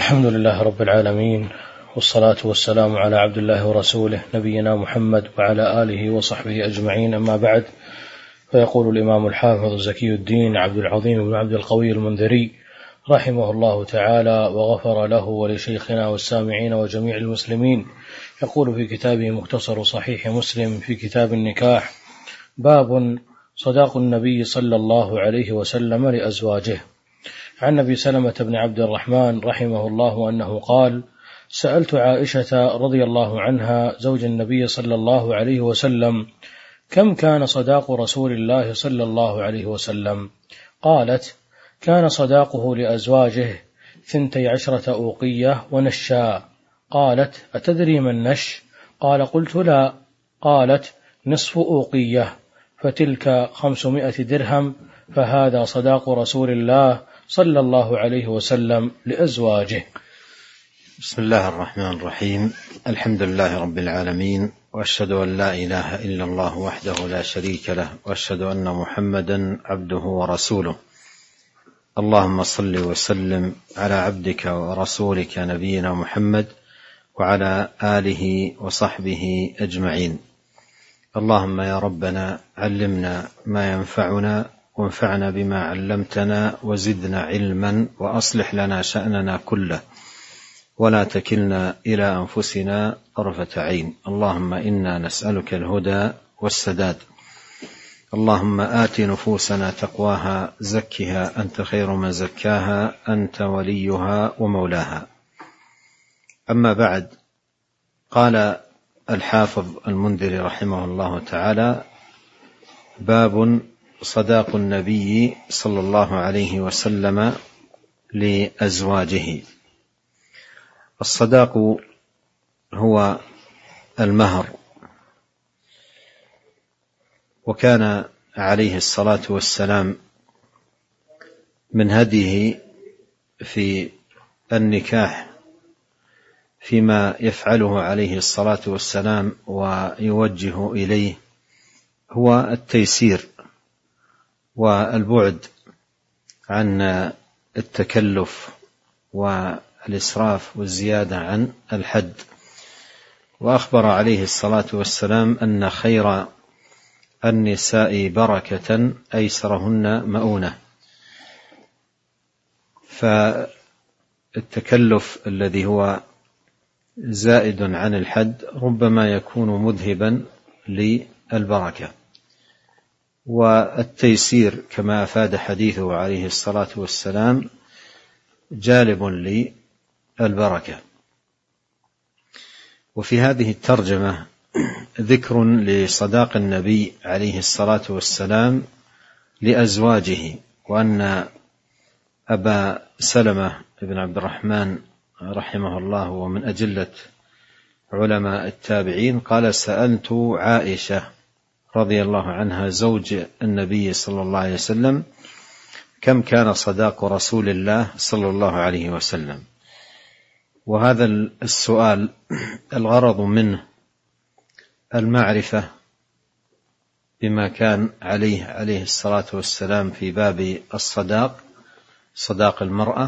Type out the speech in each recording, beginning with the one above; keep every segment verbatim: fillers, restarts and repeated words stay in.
الحمد لله رب العالمين، والصلاة والسلام على عبد الله ورسوله نبينا محمد وعلى آله وصحبه أجمعين، أما بعد. فيقول الإمام الحافظ زكي الدين عبد العظيم بن عبد القوي المنذري رحمه الله تعالى وغفر له ولشيخنا والسامعين وجميع المسلمين، يقول في كتابه مختصر صحيح مسلم في كتاب النكاح: باب صداق النبي صلى الله عليه وسلم لأزواجه. عن أبي سلمة بن عبد الرحمن رحمه الله أنه قال: سألت عائشة رضي الله عنها زوج النبي صلى الله عليه وسلم: كم كان صداق رسول الله صلى الله عليه وسلم؟ قالت: كان صداقه لأزواجه ثنتي عشرة أوقية ونشا. قالت: أتدري ما النش؟ قال: قلت: لا. قالت: نصف أوقية، فتلك خمسمائة درهم، فهذا صداق رسول الله صلى الله عليه وسلم لأزواجه. بسم الله الرحمن الرحيم. الحمد لله رب العالمين، وأشهد أن لا إله إلا الله وحده لا شريك له، وأشهد أن محمدا عبده ورسوله. اللهم صل وسلم على عبدك ورسولك نبينا محمد وعلى آله وصحبه أجمعين. اللهم يا ربنا علمنا ما ينفعنا، وانفعنا بما علمتنا، وزدنا علما، وأصلح لنا شأننا كله، ولا تكلنا إلى أنفسنا طرفة عين. اللهم إنا نسألك الهدى والسداد. اللهم آت نفوسنا تقواها، زكها أنت خير من زكاها، أنت وليها ومولاها. أما بعد، قال الحافظ المنذري رحمه الله تعالى: باب صداق النبي صلى الله عليه وسلم لأزواجه. الصداق هو المهر، وكان عليه الصلاة والسلام من هديه في النكاح فيما يفعله عليه الصلاة والسلام ويوجه إليه هو التيسير والبعد عن التكلف والإسراف والزيادة عن الحد. وأخبر عليه الصلاة والسلام أن خير النساء بركة أيسرهن مؤونة. فالتكلف الذي هو زائد عن الحد ربما يكون مذهبا للبركة، والتيسير كما أفاد حديثه عليه الصلاة والسلام جالب للبركة. وفي هذه الترجمة ذكر لصداق النبي عليه الصلاة والسلام لأزواجه، وأن أبا سلمة بن عبد الرحمن رحمه الله ومن أجلة علماء التابعين قال: سألت عائشة رضي الله عنها زوج النبي صلى الله عليه وسلم: كم كان صداق رسول الله صلى الله عليه وسلم؟ وهذا السؤال الغرض منه المعرفة بما كان عليه عليه الصلاة والسلام في باب الصداق، صداق المرأة،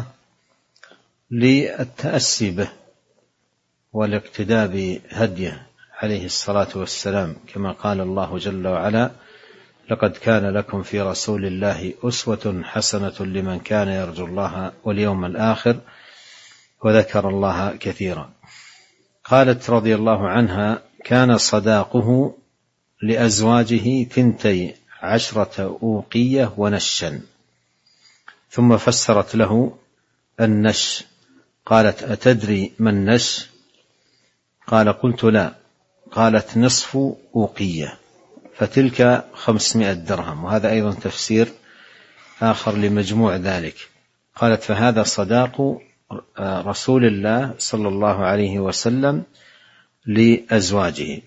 للتأسي به والاقتداء بهديه عليه الصلاة والسلام، كما قال الله جل وعلا: لقد كان لكم في رسول الله أسوة حسنة لمن كان يرجو الله واليوم الآخر وذكر الله كثيرا. قالت رضي الله عنها: كان صداقه لأزواجه ثنتي عشرة أوقية ونشا. ثم فسرت له النش. قالت: أتدري ما النش؟ قال: قلت: لا. قالت: نصف أوقية، فتلك خمسمائة درهم. وهذا أيضا تفسير آخر لمجموع ذلك. قالت: فهذا صداق رسول الله صلى الله عليه وسلم لأزواجه.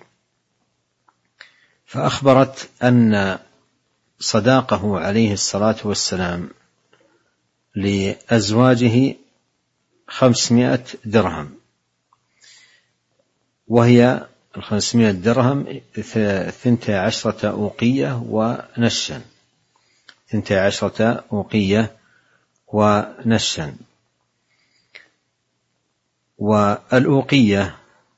فأخبرت أن صداقه عليه الصلاة والسلام لأزواجه خمسمائة درهم، وهي الخمسمائة درهم ثنتي عشرة أوقية ونشا، ثنتي عشرة أوقية ونشا. والأوقية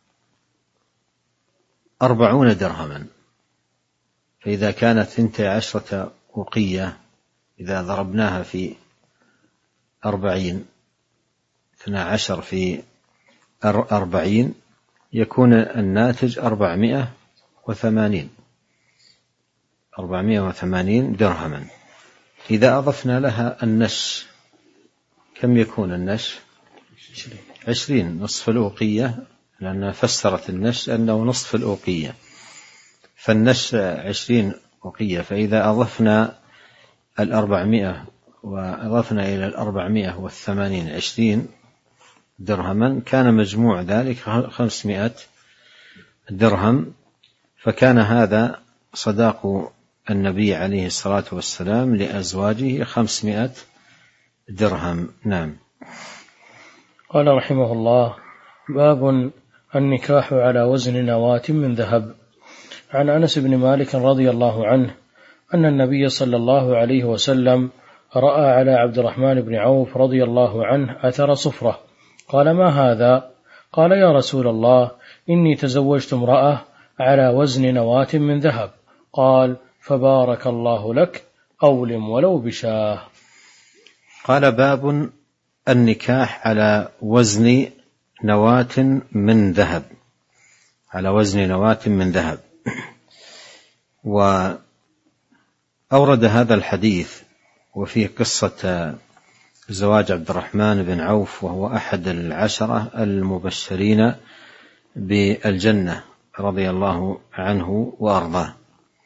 أربعون درهما، فإذا كانت ثنتي عشرة أوقية إذا ضربناها في أربعين، اثنا عشر في أربعين، يكون الناتج أربعمائة وثمانين أربعمائة وثمانين درهما. إذا أضفنا لها النش كم يكون النش؟ عشرين، نصف الأوقية، لأنها فسرت النش أنه نصف الأوقية، فالنش عشرين أوقية. فإذا أضفنا الأربعمائة وأضفنا إلى الأربعمائة والثمانين عشرين درهما، كان مجموع ذلك خمسمائة درهم، فكان هذا صداق النبي عليه الصلاة والسلام لأزواجه خمسمائة درهم. نعم. قال رحمه الله: باب النكاح على وزن نواة من ذهب. عن أنس بن مالك رضي الله عنه أن النبي صلى الله عليه وسلم رأى على عبد الرحمن بن عوف رضي الله عنه أثر صفرة، قال: ما هذا؟ قال: يا رسول الله، إني تزوجت امرأة على وزن نواة من ذهب. قال: فبارك الله لك، أولم ولو بشاه. قال: باب النكاح على وزن نواة من ذهب، على وزن نواة من ذهب. وأورد هذا الحديث وفيه قصة زواج عبد الرحمن بن عوف، وهو أحد العشرة المبشرين بالجنة رضي الله عنه وأرضاه.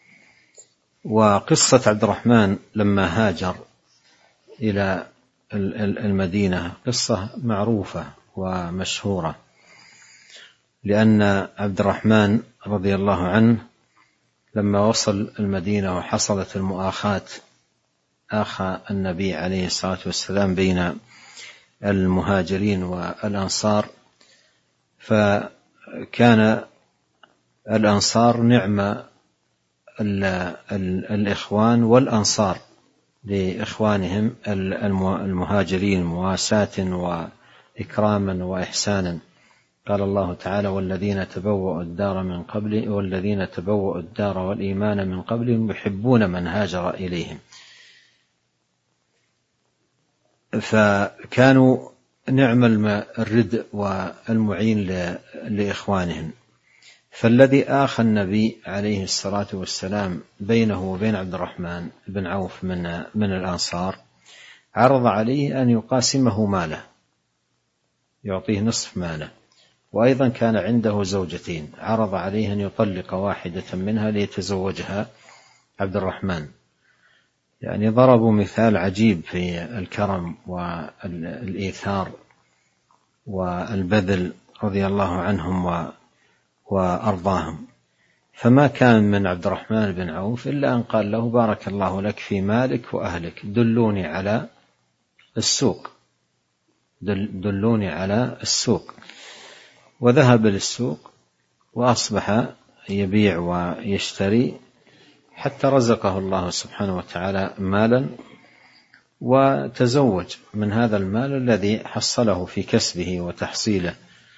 وقصة عبد الرحمن لما هاجر إلى المدينة قصة معروفة ومشهورة، لأن عبد الرحمن رضي الله عنه لما وصل المدينة وحصلت المؤاخاة، آخى النبي عليه الصلاة والسلام بين المهاجرين والأنصار، فكان الأنصار نعم الإخوان والأنصار لإخوانهم المهاجرين مواساة وإكراما وإحسانا. قال الله تعالى: والذين تبوأوا الدار من قبل والذين تبوأوا الدار والإيمان من قبلهم يحبون من هاجر إليهم. فكانوا نعم الردء والمعين لإخوانهم. فالذي آخى النبي عليه الصلاة والسلام بينه وبين عبد الرحمن بن عوف من من الأنصار عرض عليه أن يقاسمه ماله، يعطيه نصف ماله. وأيضا كان عنده زوجتين، عرض عليه أن يطلق واحدة منها ليتزوجها عبد الرحمن. يعني ضربوا مثال عجيب في الكرم والإيثار والبذل رضي الله عنهم وأرضاهم. فما كان من عبد الرحمن بن عوف إلا أن قال له: بارك الله لك في مالك وأهلك، دلوني على السوق، دلوني على السوق. وذهب للسوق وأصبح يبيع ويشتري حتى رزقه الله سبحانه وتعالى مالا، وتزوج من هذا المال الذي حصله في كسبه وتحصيله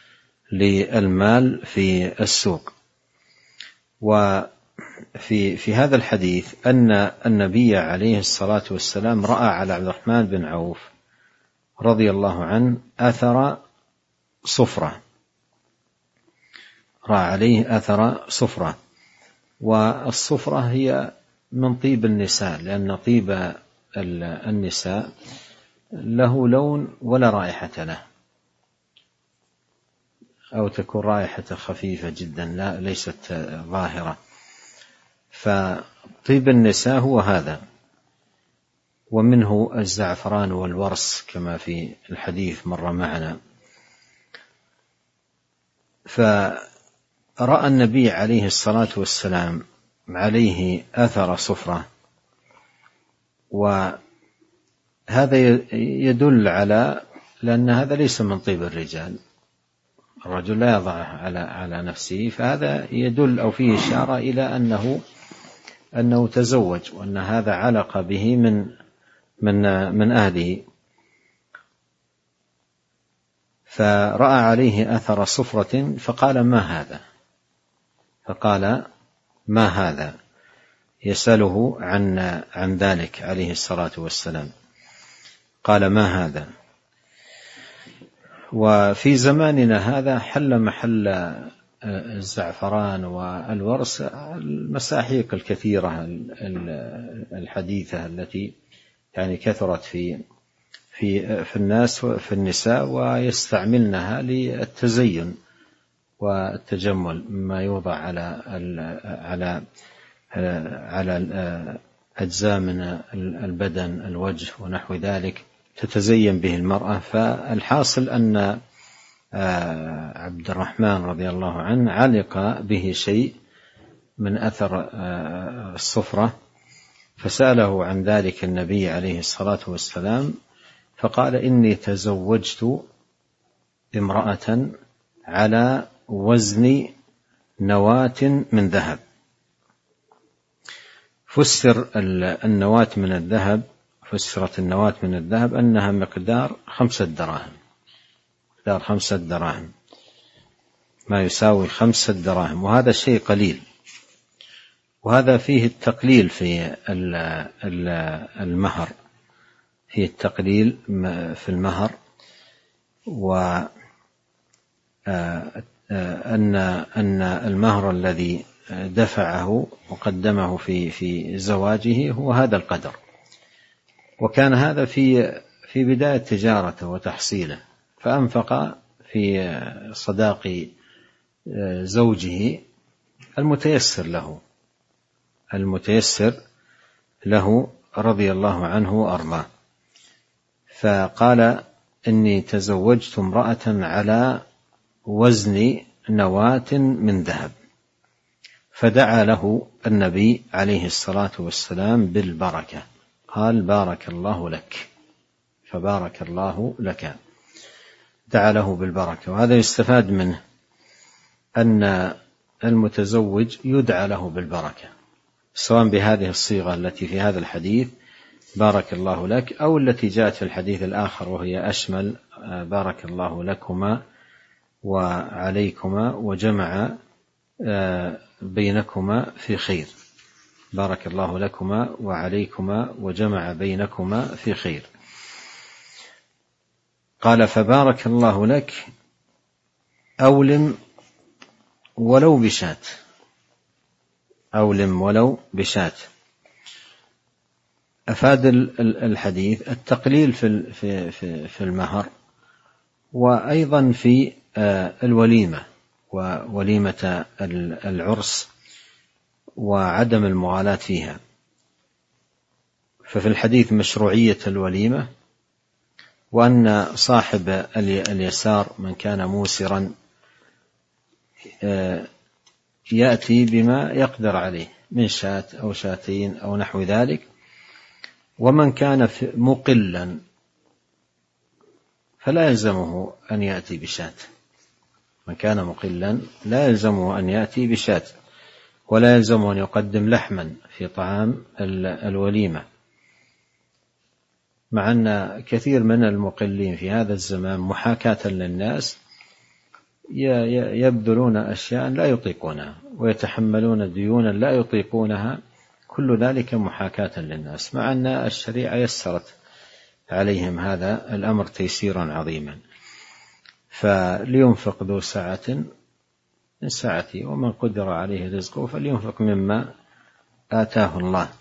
للمال في السوق. وفي في هذا الحديث أن النبي عليه الصلاة والسلام رأى على عبد الرحمن بن عوف رضي الله عنه أثر صفرة، رأى عليه أثر صفرة. والصفرة هي من طيب النساء، لأن طيب النساء له لون ولا رائحة له، أو تكون رائحة خفيفة جدا لا ليست ظاهرة. فطيب النساء هو هذا، ومنه الزعفران والورس كما في الحديث مر معنا. فرأى النبي عليه الصلاة والسلام عليه أثر صفرة، وهذا يدل على، لأن هذا ليس من طيب الرجال، الرجل لا يضعه على على نفسه، فهذا يدل أو فيه إشارة إلى أنه أنه تزوج، وأن هذا علق به من من من أهله. فرأى عليه أثر صفرة فقال ما هذا فقال ما هذا يسأله عن عن ذلك عليه الصلاة والسلام. قال ما هذا. وفي زماننا هذا حل محل الزعفران والورس المساحيق الكثيرة الحديثة التي يعني كثرت في في في الناس في النساء، ويستعملنها للتزين والتجمل مما يوضع على على على أجزاء من البدن الوجه ونحو ذلك تتزين به المرأة. فالحاصل أن عبد الرحمن رضي الله عنه علق به شيء من أثر الصفرة، فسأله عن ذلك النبي عليه الصلاة والسلام فقال إني تزوجت امرأة على وزن نواة من ذهب. فسر النواة من الذهب فسرت النواة من الذهب أنها مقدار خمسة دراهم مقدار خمسة دراهم ما يساوي خمسة دراهم، وهذا شيء قليل، وهذا فيه التقليل في المهر فيه التقليل في المهر، وأن أن المهر الذي دفعه وقدمه في في زواجه هو هذا القدر. وكان هذا في في بداية تجارته وتحصيله، فأنفق في صداق زوجه المتيسر له المتيسر له رضي الله عنه وأرضاه. فقال إني تزوجت امرأة على وزن نواة من ذهب، فدعا له النبي عليه الصلاة والسلام بالبركة، قال بارك الله لك، فبارك الله لك، دعا له بالبركة. وهذا يستفاد منه أن المتزوج يدعى له بالبركة، سواء بهذه الصيغة التي في هذا الحديث بارك الله لك، أو التي جاءت في الحديث الآخر وهي أشمل بارك الله لكما وعليكما وجمع بينكما في خير، بارك الله لكما وعليكما وجمع بينكما في خير. قال فبارك الله لك أولم ولو بشاة أولم ولو بشاة. أفاد الحديث التقليل في في في المهر، وأيضا في الوليمة ووليمة العرس وعدم المغالاة فيها. ففي الحديث مشروعية الوليمة، وأن صاحب اليسار من كان موسرا يأتي بما يقدر عليه من شاة أو شاتين أو نحو ذلك، ومن كان مقلا فلا يلزمه أن يأتي بشاة من كان مقلا لا يلزمه أن يأتي بشاة، ولا يلزمه أن يقدم لحما في طعام الوليمة، مع أن كثير من المقلين في هذا الزمان محاكاة للناس يبذلون أشياء لا يطيقونها ويتحملون ديونا لا يطيقونها، كل ذلك محاكاة للناس، مع أن الشريعة يسرت عليهم هذا الأمر تيسيرا عظيما. فلينفق ذو سعة من سعته، ومن قدر عليه رزقه فلينفق مما آتاه الله.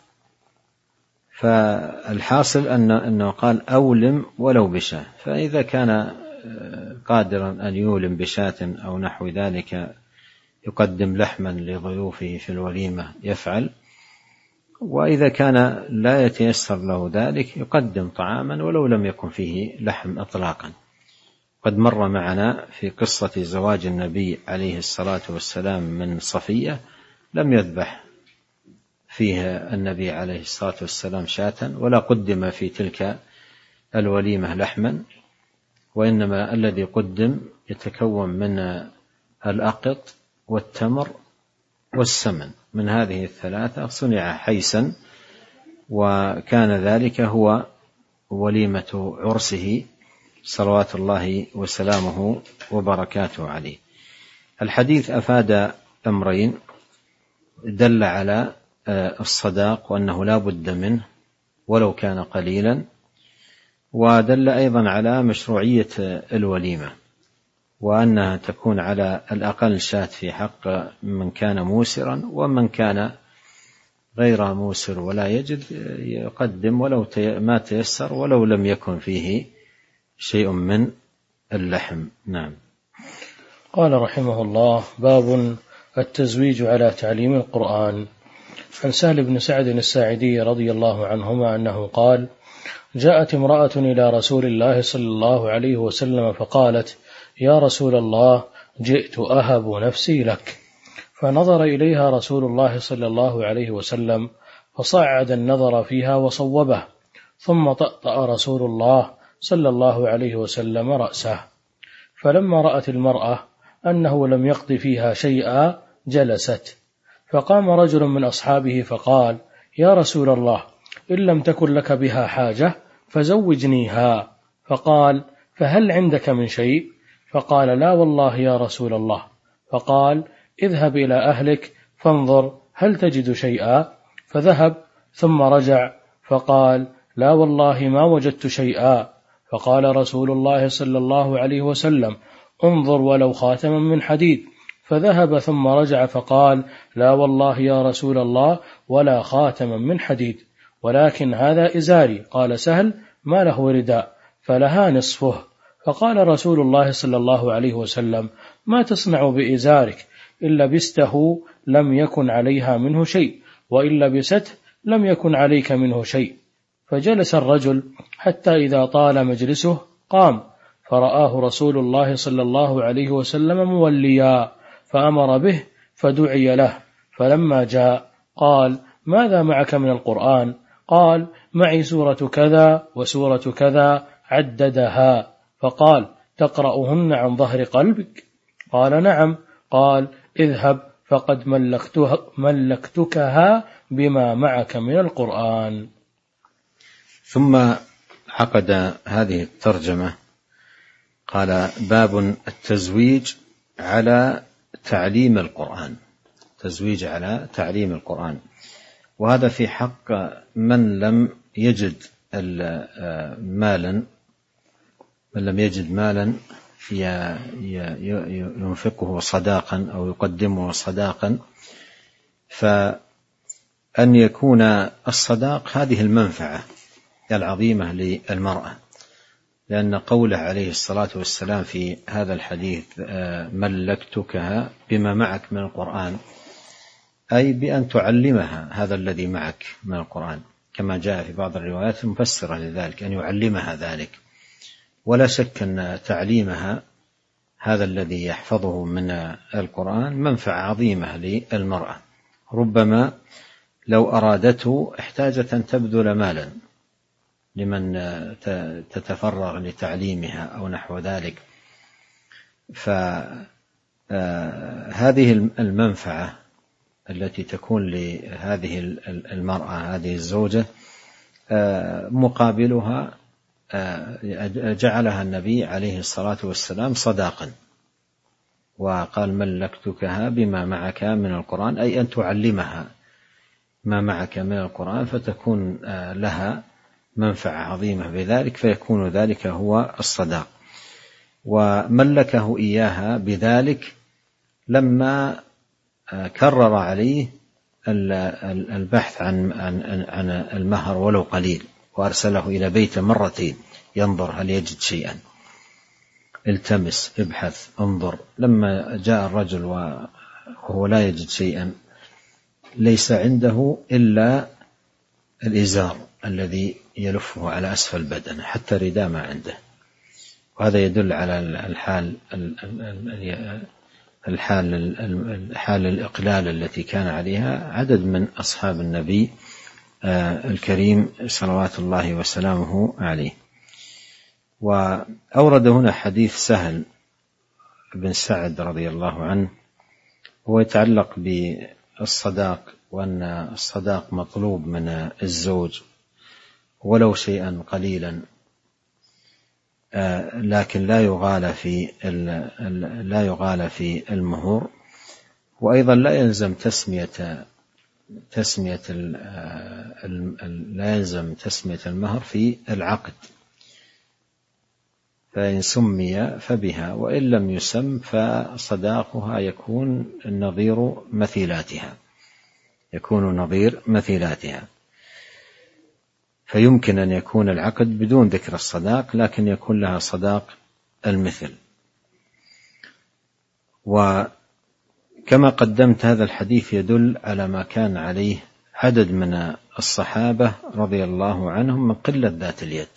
فالحاصل أن أنه قال أولم ولو بشاة، فإذا كان قادرا أن يولم بشاة أو نحو ذلك يقدم لحما لضيوفه في الوليمة يفعل، وإذا كان لا يتيسر له ذلك يقدم طعاما ولو لم يكن فيه لحم إطلاقا. قد مر معنا في قصة زواج النبي عليه الصلاة والسلام من صفية لم يذبح فيها النبي عليه الصلاة والسلام شاة، ولا قدم في تلك الوليمة لحما، وإنما الذي قدم يتكون من الأقط والتمر والسمن، من هذه الثلاثة صنع حيسا، وكان ذلك هو وليمة عرسه صلوات الله وسلامه وبركاته عليه. الحديث أفاد أمرين: دل على الصداق وأنه لا بد منه ولو كان قليلا، ودل أيضا على مشروعية الوليمة، وأنها تكون على الأقل شاة في حق من كان موسرا، ومن كان غير موسر ولا يجد يقدم ولو ما تيسر ولو لم يكن فيه شيء من اللحم. نعم. قال رحمه الله: باب التزويج على تعليم القرآن. عن سهل بن سعد الساعدي رضي الله عنهما أنه قال: جاءت امرأة إلى رسول الله صلى الله عليه وسلم فقالت: يا رسول الله، جئت أهب نفسي لك. فنظر إليها رسول الله صلى الله عليه وسلم فصعد النظر فيها وصوبه، ثم طأطأ رسول الله صلى الله عليه وسلم رأسه. فلما رأت المرأة أنه لم يقض فيها شيئا جلست، فقام رجل من أصحابه فقال: يا رسول الله، إن لم تكن لك بها حاجة فزوجنيها. فقال: فهل عندك من شيء؟ فقال: لا والله يا رسول الله. فقال: اذهب إلى أهلك فانظر هل تجد شيئا. فذهب ثم رجع فقال: لا والله ما وجدت شيئا. فقال رسول الله صلى الله عليه وسلم: انظر ولو خاتما من حديد. فذهب ثم رجع فقال: لا والله يا رسول الله ولا خاتما من حديد، ولكن هذا إزاري. قال سهل: ما له رداء؟ فلها نصفه. فقال رسول الله صلى الله عليه وسلم: ما تصنع بإزارك؟ إن لبسته لم يكن عليها منه شيء، وإن لبسته لم يكن عليك منه شيء. فجلس الرجل حتى إذا طال مجلسه قام، فرآه رسول الله صلى الله عليه وسلم موليا، فأمر به فدعي له. فلما جاء قال: ماذا معك من القرآن؟ قال: معي سورة كذا وسورة كذا، عددها. فقال: تقرأهن عن ظهر قلبك؟ قال: نعم. قال: اذهب فقد ملكتها ملكتكها بما معك من القرآن. ثم عقد هذه الترجمة قال: باب التزويج على تعليم القرآن. تزويج على تعليم القرآن، وهذا في حق من لم يجد مالا من لم يجد مالا ينفقه صداقا أو يقدمه صداقا، فأن يكون الصداق هذه المنفعة العظيمة للمرأة، لأن قوله عليه الصلاة والسلام في هذا الحديث: ملكتكها بما معك من القرآن، أي بأن تعلمها هذا الذي معك من القرآن، كما جاء في بعض الروايات المفسرة لذلك أن يعلمها ذلك. ولا شك أن تعليمها هذا الذي يحفظه من القرآن منفعة عظيمة للمرأة، ربما لو أرادته احتاجت أن تبذل مالا لمن تتفرغ لتعليمها أو نحو ذلك. فهذه المنفعة التي تكون لهذه المرأة هذه الزوجة مقابلها جعلها النبي عليه الصلاة والسلام صداقا، وقال: ملكتكها بما معك من القرآن، أي أن تعلمها ما معك من القرآن فتكون لها منفعة عظيمة بذلك، فيكون ذلك هو الصداق. وملكه إياها بذلك لما كرر عليه البحث عن عن المهر ولو قليل، وأرسله إلى بيته مرتين ينظر هل يجد شيئا، التمس، ابحث، انظر. لما جاء الرجل وهو لا يجد شيئا، ليس عنده إلا الإزار الذي يلفه على أسفل بدنه، حتى رداء ما عنده. وهذا يدل على الحال الحال الحال الإقلال التي كان عليها عدد من أصحاب النبي الكريم صلوات الله وسلامه عليه. وأورد هنا حديث سهل بن سعد رضي الله عنه، هو يتعلق بالصداق، وأن الصداق مطلوب من الزوج ولو شيئا قليلا. لكن لا يغالى في لا يغالى في المهور. وأيضا لا يلزم تسمية تسمية لا يلزم تسمية المهر في العقد، فإن سمي فبها، وإن لم يسم فصداقها يكون نظير مثيلاتها يكون نظير مثيلاتها فيمكن أن يكون العقد بدون ذكر الصداق لكن يكون لها صداق المثل. وكما قدمت هذا الحديث يدل على ما كان عليه عدد من الصحابة رضي الله عنهم من قلة ذات اليد،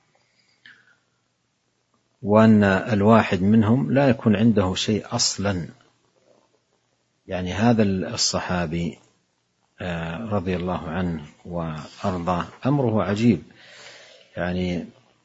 وأن الواحد منهم لا يكون عنده شيء أصلا. يعني هذا الصحابي رضي الله عنه وأرضاه أمره عجيب، يعني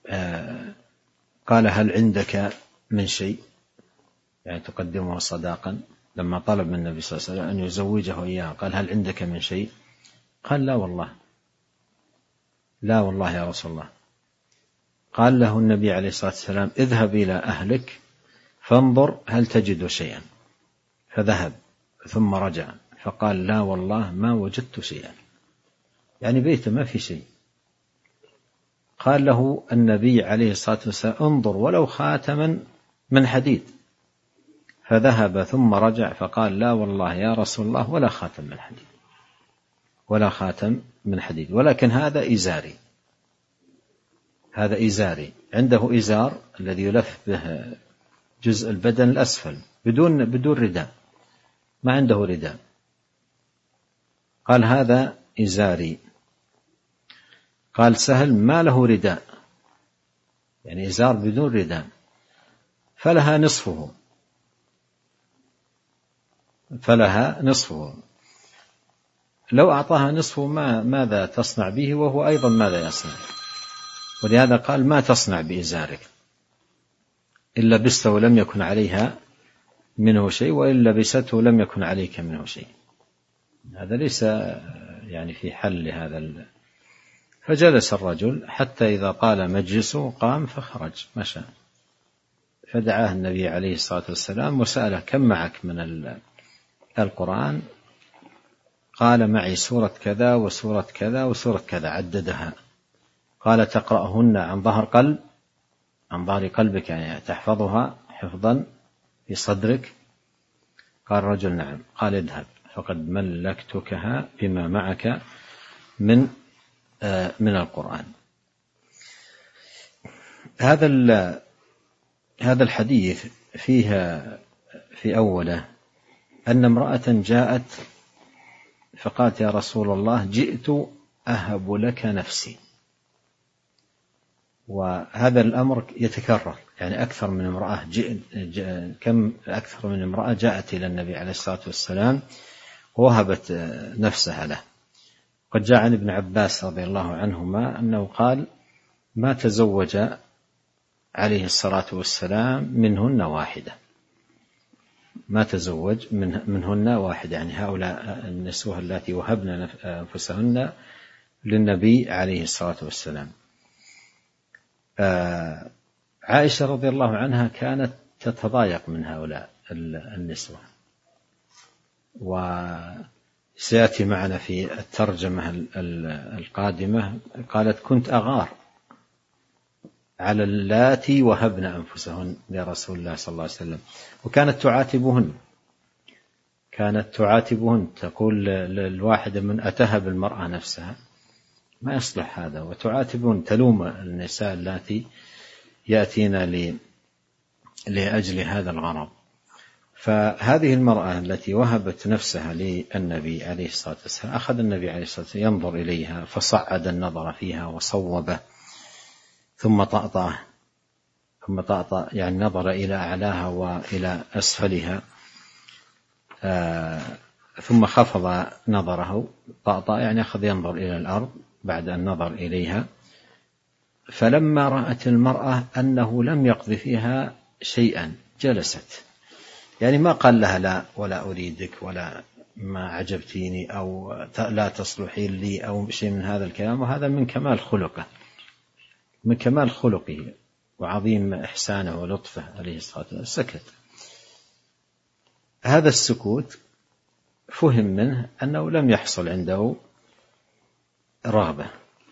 قال هل عندك من شيء، يعني تقدمه صداقا. لما طلب من النبي صلى الله عليه وسلم أن يزوجه إياه قال هل عندك من شيء؟ قال لا والله لا والله يا رسول الله. قال له النبي عليه الصلاة والسلام اذهب إلى أهلك فانظر هل تجد شيئا، فذهب ثم رجع فقال لا والله ما وجدت شيئا، يعني بيته ما في شيء. قال له النبي عليه الصلاة والسلام انظر ولو خاتما من حديد، فذهب ثم رجع فقال لا والله يا رسول الله ولا خاتم من حديد ولا خاتم من حديد، ولكن هذا إزاري هذا إزاري عنده إزار الذي يلف به جزء البدن الأسفل بدون بدون رداء، ما عنده رداء. قال هذا إزاري. قال سهل ما له رداء، يعني إزار بدون رداء، فلها نصفه فلها نصفه لو أعطاها نصفه ما ماذا تصنع به وهو أيضا ماذا يصنع؟ ولهذا قال ما تصنع بإزارك إن لبسته ولم يكن عليها منه شيء، وإن لبسته لم يكن عليك منه شيء. هذا ليس يعني في حل لهذا ال... فجلس الرجل حتى إذا طال مجلسه قام فخرج مشى، فدعاه النبي عليه الصلاة والسلام وسأله كم معك من القرآن؟ قال معي سورة كذا وسورة كذا وسورة كذا، عددها. قال تقرأهن عن ظهر قلب عن ظهر قلبك، يعني تحفظها حفظا في صدرك؟ قال رجل نعم. قال اذهب فقد ملكتكها بما معك من من القرآن. هذا هذا الحديث فيها في أوله أن امرأة جاءت فقالت يا رسول الله جئت أهب لك نفسي. وهذا الأمر يتكرر، يعني أكثر من امرأة جئ... جئ... كم أكثر من امرأة جاءت إلى النبي عليه الصلاة والسلام ووهبت نفسها له. قد جاء عن ابن عباس رضي الله عنهما أنه قال ما تزوج عليه الصلاة والسلام منهن واحدة ما تزوج من منهن واحدة، يعني هؤلاء النسوة التي وهبن أنفسهن للنبي عليه الصلاة والسلام. عائشة رضي الله عنها كانت تتضايق من هؤلاء النسوة، وسيأتي معنا في الترجمة القادمة قالت كنت أغار على اللاتي وهبن أنفسهن لرسول الله صلى الله عليه وسلم، وكانت تعاتبهن كانت تعاتبهن تقول للواحدة من أتهب المرأة نفسها ما يصلح هذا، وتعاتبهن تلوم النساء اللاتي يأتين لأجل هذا الغرض. فهذه المرأة التي وهبت نفسها للنبي عليه الصلاة والسلام أخذ النبي عليه الصلاة والسلام ينظر إليها فصعد النظر فيها وصوبه ثم طأطأ ثم طأطأ يعني نظر إلى أعلاها وإلى أسفلها، آه ثم خفض نظره طأطأ يعني أخذ ينظر إلى الأرض بعد أن نظر إليها. فلما رأت المرأة أنه لم يقضي فيها شيئا جلست، يعني ما قال لها لا ولا أريدك ولا ما عجبتيني أو لا تصلحين لي أو شيء من هذا الكلام، وهذا من كمال خلقه من كمال خلقه وعظيم إحسانه ولطفه عليه الصلاة والسلام سكت. هذا السكوت فهم منه أنه لم يحصل عنده رغبة.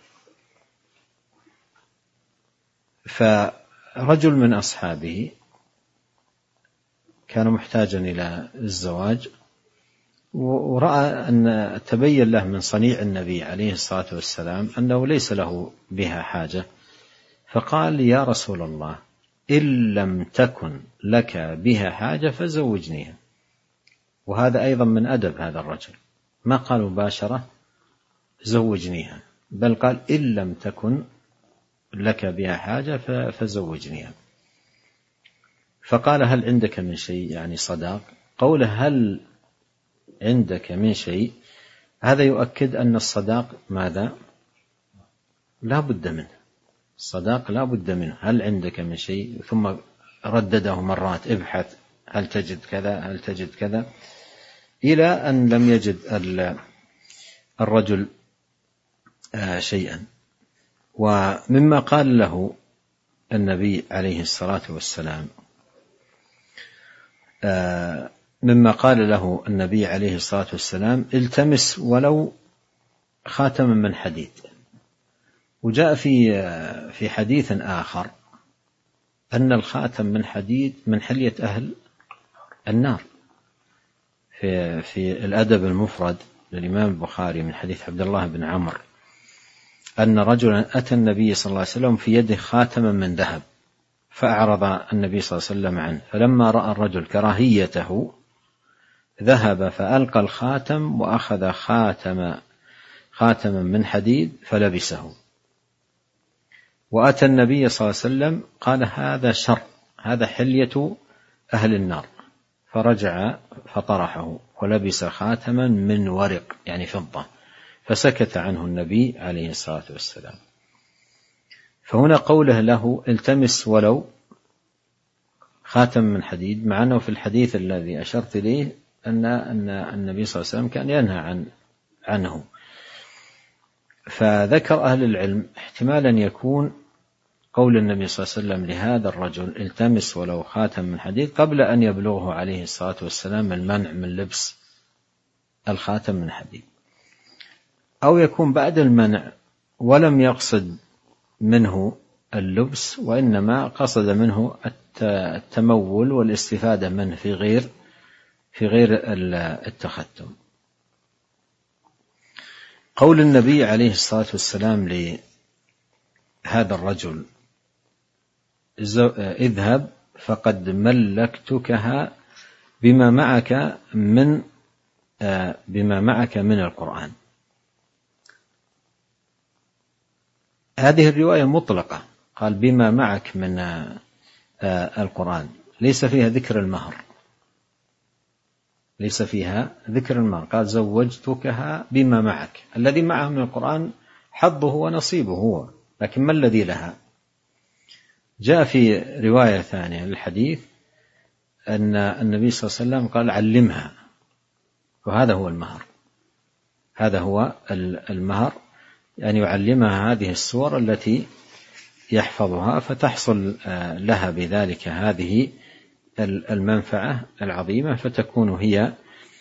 فرجل من أصحابه كان محتاجا إلى الزواج، ورأى أن تبين له من صنيع النبي عليه الصلاة والسلام أنه ليس له بها حاجة، فقال: يا رسول الله، إن لم تكن لك بها حاجة فزوجنيها. وهذا أيضا من أدب هذا الرجل، ما قال مباشرة زوجنيها، بل قال: إن لم تكن لك بها حاجة فزوجنيها. فقال: هل عندك من شيء؟ يعني صداق. قوله هل عندك من شيء هذا يؤكد أن الصداق ماذا؟ لا بد منه، الصداق لا بد منه. هل عندك من شيء؟ ثم ردده مرات: ابحث، هل تجد كذا، هل تجد كذا، إلى أن لم يجد الرجل شيئا. ومما قال له النبي عليه الصلاة والسلام مما قال له النبي عليه الصلاة والسلام: التمس ولو خاتما من حديد. وجاء في في حديث آخر أن الخاتم من حديد من حلية أهل النار. في في الأدب المفرد للإمام البخاري من حديث عبد الله بن عمرو أن رجلا أتى النبي صلى الله عليه وسلم في يده خاتما من ذهب، فأعرض النبي صلى الله عليه وسلم عنه، فلما رأى الرجل كراهيته ذهب فألقى الخاتم وأخذ خاتم خاتما من حديد فلبسه. وأتى النبي صلى الله عليه وسلم قال: هذا شر، هذا حلية أهل النار. فرجع فطرحه ولبس خاتما من ورق يعني فضة، فسكت عنه النبي عليه الصلاة والسلام. فهنا قوله له: التمس ولو خاتم من حديد، مع أنه في الحديث الذي أشرت إليه أن أن النبي صلى الله عليه وسلم كان ينهى عن عنه. فذكر أهل العلم احتمالا يكون قول النبي صلى الله عليه وسلم لهذا الرجل: التمس ولو خاتم من حديد، قبل أن يبلغه عليه الصلاة والسلام المنع من لبس الخاتم من حديد، أو يكون بعد المنع ولم يقصد منه اللبس، وإنما قصد منه التمول والاستفادة منه في غير في غير التختم. قول النبي عليه الصلاة والسلام لهذا الرجل: اذهب فقد ملكتكها بما معك من بما معك من القرآن. هذه الرواية مطلقة، قال بما معك من القرآن، ليس فيها ذكر المهر، ليس فيها ذكر المهر، قال زوجتكها بما معك. الذي معه من القرآن حظه ونصيبه هو، لكن ما الذي لها؟ جاء في رواية ثانية للحديث أن النبي صلى الله عليه وسلم قال: علمها، وهذا هو المهر، هذا هو المهر، يعني يعلمها هذه السور التي يحفظها، فتحصل لها بذلك هذه المنفعة العظيمة، فتكون هي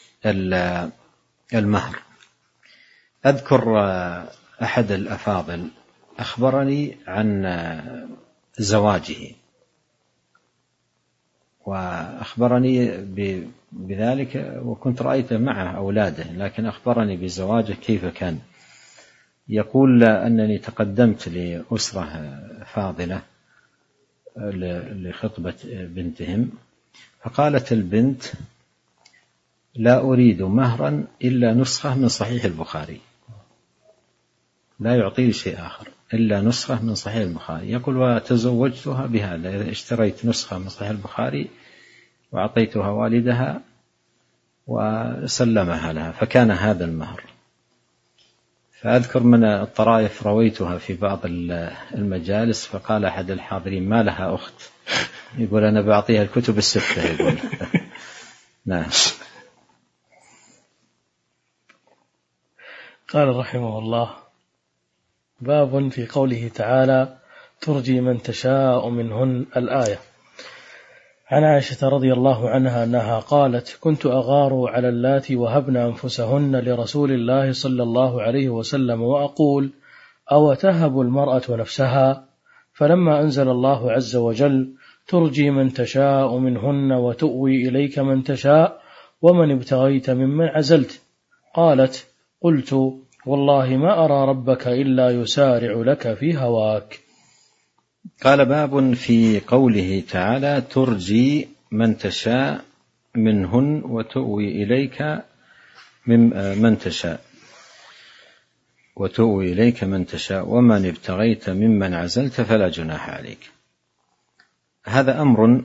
المهر. أذكر أحد الأفاضل أخبرني عن زواجه، وأخبرني بذلك وكنت رأيته مع أولاده، لكن أخبرني بزواجه كيف كان. يقول أنني تقدمت لأسرة فاضلة لخطبة بنتهم، فقالت البنت: لا أريد مهرا إلا نسخة من صحيح البخاري، لا يعطيني شيء آخر إلا نسخة من صحيح البخاري. يقول: وتزوجتها بهذا، اشتريت نسخة من صحيح البخاري وأعطيتها والدها وسلمها لها، فكان هذا المهر. فأذكر من الطرائف رويتها في بعض المجالس، فقال أحد الحاضرين: ما لها أخت؟ يقول: أنا بعطيها الكتب الستة. يقول نعم. قال رحمه الله: باب في قوله تعالى: ترجي من تشاء منهن الآية. عن عائشة رضي الله عنها أنها قالت: كنت أغار على اللاتي وهبن أنفسهن لرسول الله صلى الله عليه وسلم وأقول: أو تهب المرأة نفسها؟ فلما أنزل الله عز وجل: ترجي من تشاء منهن وتؤوي إليك من تشاء ومن ابتغيت ممن عزلت، قالت: قلت: والله ما أرى ربك إلا يسارع لك في هواك. قال: باب في قوله تعالى: ترجي من تشاء منهن وتؤوي إليك من تشاء وتؤوي إليك من تشاء ومن ابتغيت ممن عزلت فلا جناح عليك. هذا أمر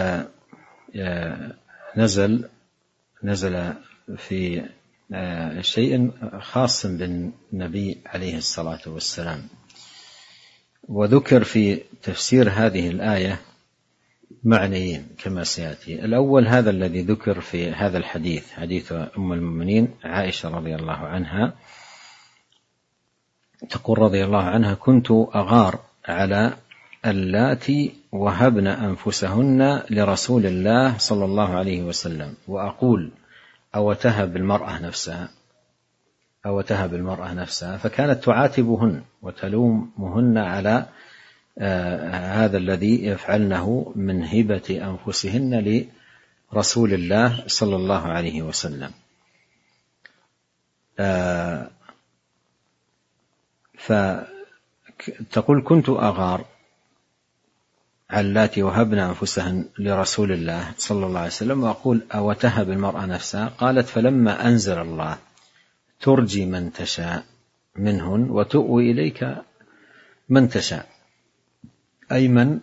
نزل نزل في شيء خاص بالنبي عليه الصلاة والسلام، وذكر في تفسير هذه الآية معنيين كما سيأتي. الأول هذا الذي ذكر في هذا الحديث، حديث أم المؤمنين عائشة رضي الله عنها، تقول رضي الله عنها: كنت أغار على اللاتي وهبن أنفسهن لرسول الله صلى الله عليه وسلم وأقول: أو تهب المرأة نفسها أو تهب المرأة نفسها، فكانت تعاتبهن وتلومهن على آه هذا الذي يفعلنه من هبة أنفسهن لرسول الله صلى الله عليه وسلم. آه فتقول: كنت أغار على اللاتي وهبن أنفسهن لرسول الله صلى الله عليه وسلم وأقول: أو تهب المرأة نفسها؟ قالت: فلما أنزل الله: ترجي من تشاء منهن وتؤوي إليك من تشاء، أي من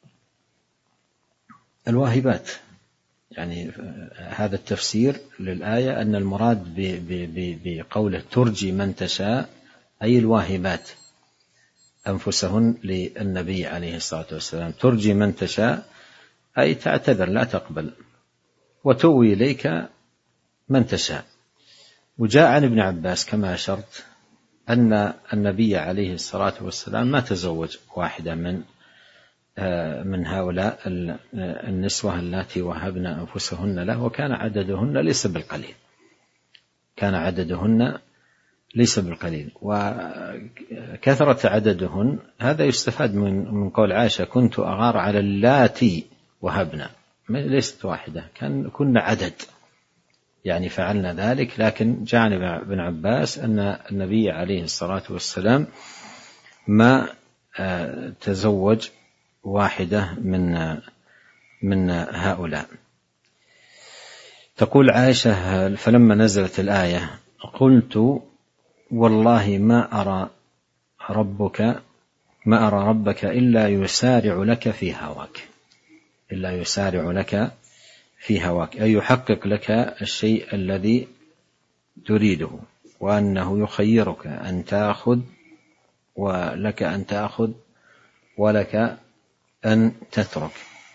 الواهبات. يعني هذا التفسير للآية أن المراد بقوله ترجي من تشاء أي الواهبات أنفسهن للنبي عليه الصلاة والسلام. ترجي من تشاء أي تعتذر لا تقبل، وتؤوي إليك من تشاء. وجاء عن ابن عباس كما أشرت أن النبي عليه الصلاة والسلام ما تزوج واحدة من من هؤلاء النسوة اللاتي وهبن أنفسهن له، وكان عددهن ليس بالقليل كان عددهن ليس بالقليل وكثرة عددهن هذا يستفاد من من قول عائشة: كنت أغار على اللاتي وهبن، ليست واحدة، كان كنا عدد يعني فعلنا ذلك. لكن جاء عن ابن عباس أن النبي عليه الصلاة والسلام ما تزوج واحدة من من هؤلاء. تقول عائشة: فلما نزلت الآية قلت: والله ما أرى ربك ما أرى ربك إلا يسارع لك في هواك إلا يسارع لك في هواك أي يحقق لك الشيء الذي تريده، وأنه يخيرك أن تأخذ ولك أن تأخذ ولك أن تترك.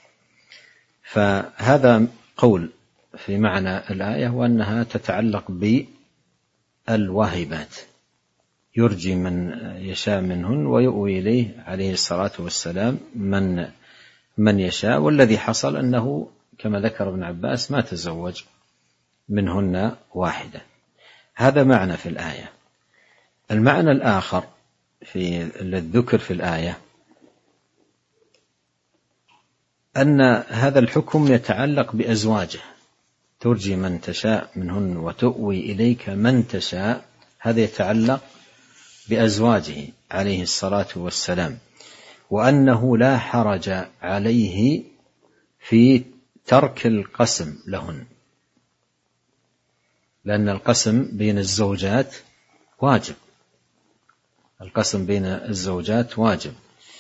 فهذا قول في معنى الآية، وأنها تتعلق بالواهبات، يرجي من يشاء منهن ويؤوي إليه عليه الصلاة والسلام من من يشاء. والذي حصل أنه كما ذكر ابن عباس ما تزوج منهن واحدة. هذا معنى في الآية. المعنى الآخر في الذكر في الآية أن هذا الحكم يتعلق بأزواجه: ترجي من تشاء منهن وتؤوي إليك من تشاء، هذا يتعلق بأزواجه عليه الصلاة والسلام، وأنه لا حرج عليه في ترك القسم لهن، لأن القسم بين الزوجات واجب القسم بين الزوجات واجب.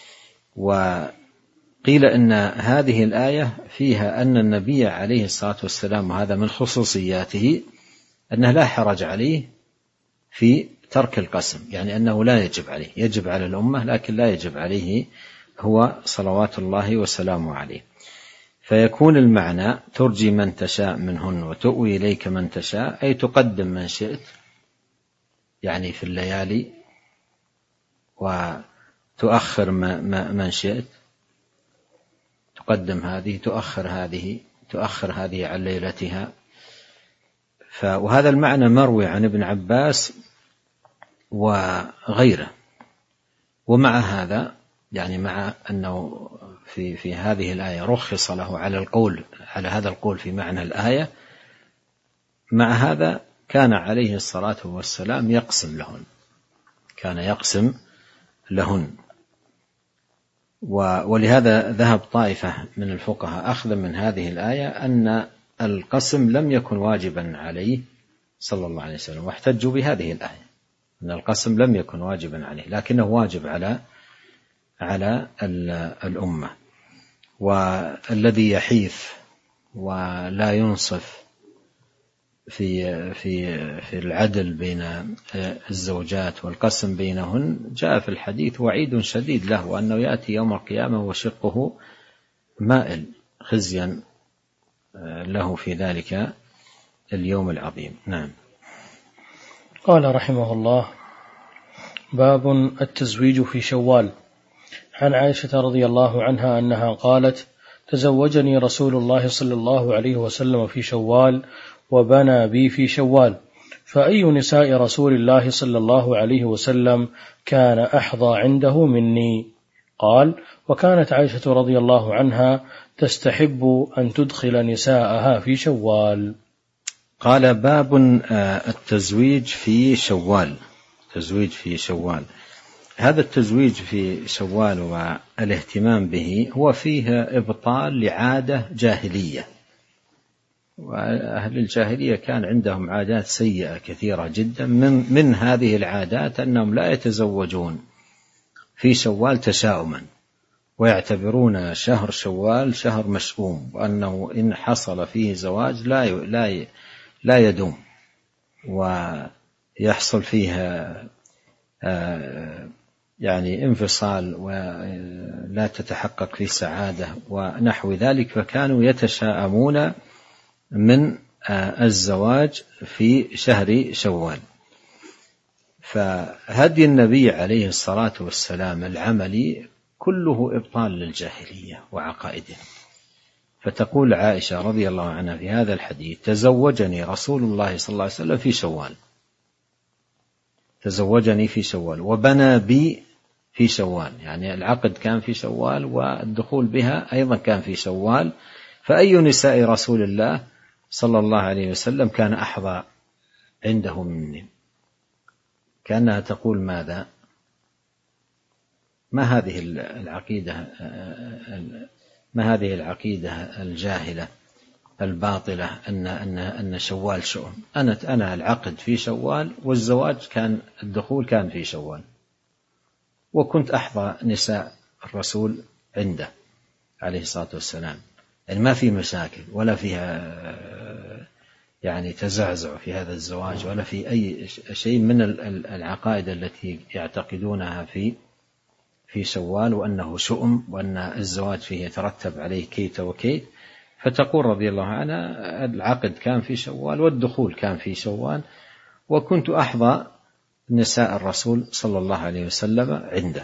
وقيل إن هذه الآية فيها أن النبي عليه الصلاة والسلام، وهذا من خصوصياته، أنه لا حرج عليه في ترك القسم، يعني أنه لا يجب عليه، يجب على الأمة لكن لا يجب عليه هو صلوات الله وسلامه عليه. فيكون المعنى: ترجي من تشاء منهن وتؤوي إليك من تشاء، أي تقدم من شئت يعني في الليالي تؤخر من شئت، تقدم هذه تؤخر هذه، تؤخر هذه عن ليلتها. وهذا المعنى مروي عن ابن عباس وغيره. ومع هذا يعني مع أنه في في هذه الآية رخص له على القول على هذا القول في معنى الآية، مع هذا كان عليه الصلاة والسلام يقسم لهن، كان يقسم لهن. ولهذا ذهب طائفة من الفقهاء أخذا من هذه الآية أن القسم لم يكن واجبا عليه صلى الله عليه وسلم، واحتجوا بهذه الآية أن القسم لم يكن واجبا عليه لكنه واجب على على الأمة. والذي يحيف ولا ينصف في في في العدل بين الزوجات والقسم بينهن جاء في الحديث وعيد شديد له، وأنه يأتي يوم القيامة وشقه مائل خزيا له في ذلك اليوم العظيم. نعم. قال رحمه الله: باب التزويج في شوال. عن عائشة رضي الله عنها أنها قالت: تزوجني رسول الله صلى الله عليه وسلم في شوال وبنى بي في شوال، فأي نساء رسول الله صلى الله عليه وسلم كان أحظى عنده مني؟ قال: وكانت عائشة رضي الله عنها تستحب أن تدخل نساءها في شوال. قال: باب التزويج في شوال. تزويج في شوال، هذا التزويج في شوال والاهتمام به هو فيه إبطال لعادة جاهلية، وأهل الجاهلية كان عندهم عادات سيئة كثيرة جدا. من, من هذه العادات أنهم لا يتزوجون في شوال تشاؤما، ويعتبرون شهر شوال شهر مشؤوم، وأنه إن حصل فيه زواج لا لا لا يدوم، ويحصل فيها يعني انفصال ولا تتحقق فيه سعادة ونحو ذلك. فكانوا يتشاءمون من الزواج في شهر شوال. فهدي النبي عليه الصلاة والسلام العملي كله إبطال للجاهلية وعقائده. فتقول عائشة رضي الله عنها في هذا الحديث: تزوجني رسول الله صلى الله عليه وسلم في شوال، تزوجني في شوال وبنى بي في شوال، يعني العقد كان في شوال والدخول بها أيضا كان في شوال. فأي نساء رسول الله صلى الله عليه وسلم كان أحظى عنده مني؟ كأنها تقول ماذا؟ ما هذه العقيدة ما هذه العقيدة الجاهلة الباطلة أن أن أن شوال شؤم؟ أنا أنا العقد في شوال والزواج كان الدخول كان في شوال، وكنت أحظى نساء الرسول عنده عليه الصلاة والسلام. يعني ما في مشاكل ولا فيها يعني تزعزع في هذا الزواج، ولا في أي شيء من العقائد التي يعتقدونها في في شوال، وأنه شؤم، وأن الزواج فيه يترتب عليه كيت وكيت. فتقول رضي الله عنها: العقد كان في شوال والدخول كان في شوال، وكنت أحظى نساء الرسول صلى الله عليه وسلم عنده.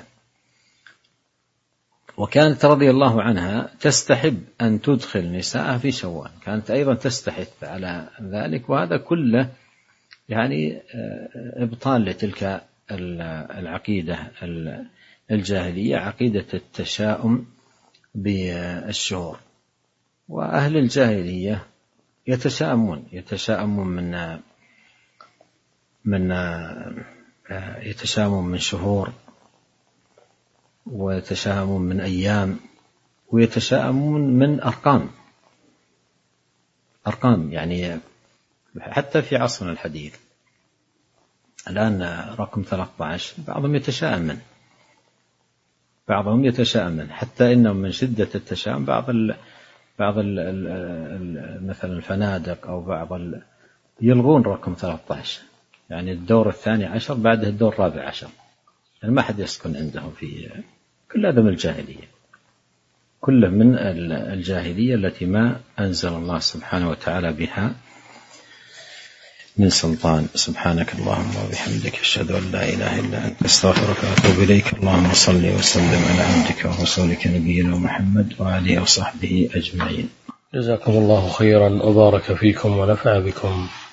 وكانت رضي الله عنها تستحب أن تدخل نساءها في شوال، كانت أيضا تستحث على ذلك. وهذا كله يعني إبطال لتلك العقيدة الجاهلية، عقيدة التشاؤم بالشهور. وأهل الجاهلية يتشاءمون يتشاءمون من من يتشاءمون من شهور، ويتشاءمون من أيام، ويتشاءمون من أرقام أرقام يعني حتى في عصرنا الحديث الآن رقم ثلاثة عشر بعضهم يتشاءم منه بعضهم يتشاءم منه حتى إنهم من شدة التشاؤم بعض ال بعض ال ال مثلا الفنادق أو بعض ال يلغون رقم ثلاثة عشر، يعني الدور الثاني عشر بعده الدور الرابع عشر، يعني ما حد يسكن عندهم. في كل هذا من الجاهلية، كله من الجاهلية التي ما أنزل الله سبحانه وتعالى بها من سلطان. سبحانك اللهم وبحمدك أشهد أن لا إله إلا أنت أستغفرك وأتوب إليك. اللهم صل وسلم على عبدك ورسولك نبينا محمد وآله وصحبه أجمعين. جزاكم الله خيرا وبارك فيكم ونفع بكم.